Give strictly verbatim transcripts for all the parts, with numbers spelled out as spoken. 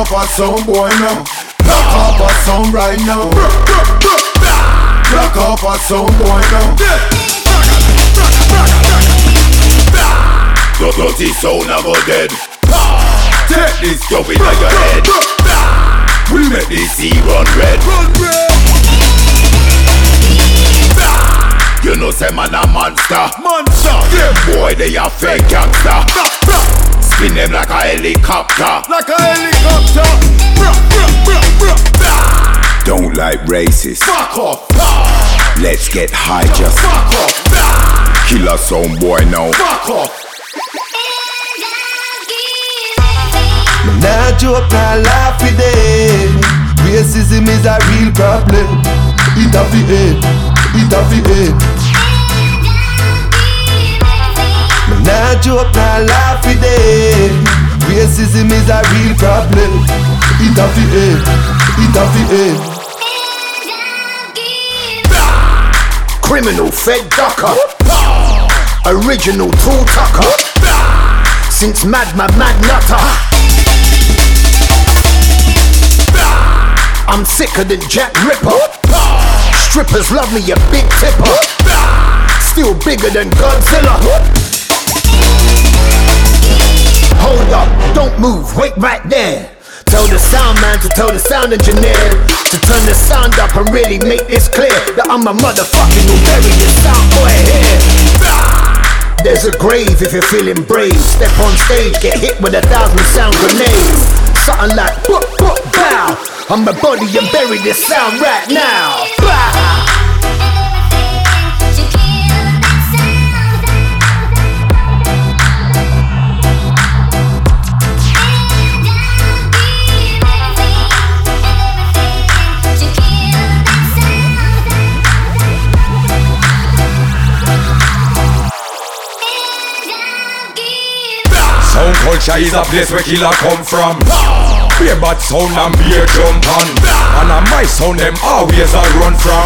off a sound boy now. Knock off a sound right now. Knock off a sound boy now. The dirty sound a go dead. Take this stuff in your head. We make this sea run red. You know say man a monster. Monster. Them boy they a fake gangster. Spin them like a helicopter. Like a helicopter. Don't like racists. Fuck off. Let's get high just. Fuck off. Kill a sound boy now. Fuck off. Nah joke, nah laugh with them. Racism is a real problem. It a fi end. It a fi end. Nah joke, nah laugh with them. Racism is a real problem. It a fi end. It a fi end. Criminal Fed Ducker. Original Tool Tucker. Since Mad Mad Mad Nutter. I'm sicker than Jack Ripper. Strippers love me, a big tipper. Still bigger than Godzilla. Hold up, don't move, wait right there. Tell the sound man to tell the sound engineer to turn the sound up and really make this clear that I'm a motherfucking who bury this sound boy here. There's a grave if you're feeling brave. Step on stage, get hit with a thousand sound grenades. Something like boop boop bow. I'm a body and bury this sound right now. Bah! Sound culture is a place where killer come from. Beer bad sound and beer jump on. And on my sound them always a run from.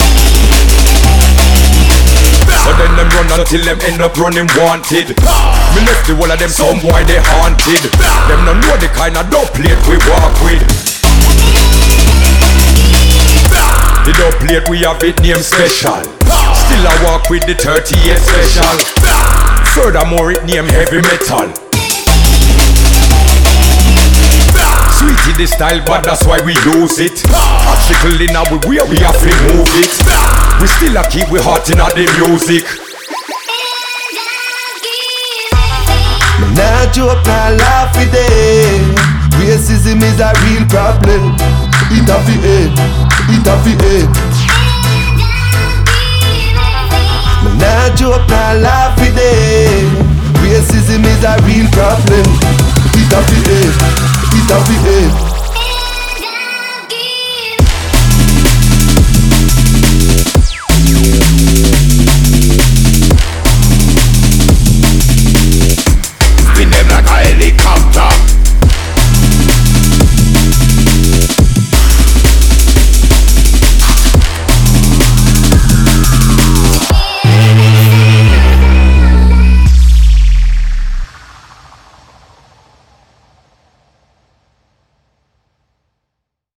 So then them run until them end up running wanted. Me left the whole of them some boy they haunted. Them no know the kind of dope plate we walk with. The dope plate we have it named special. Still I walk with the thirty-eight special. Furthermore it named heavy metal. Sweetie the style, but that's why we use it. Obstacle in our way, we have to move it. We still a keep we heart in the music. Nah joke, nah laugh with them. Racism is a real problem. It a fi end. It a fi end. Nah joke, nah laugh with them. Racism is a real problem. It a fi end. It a fi end.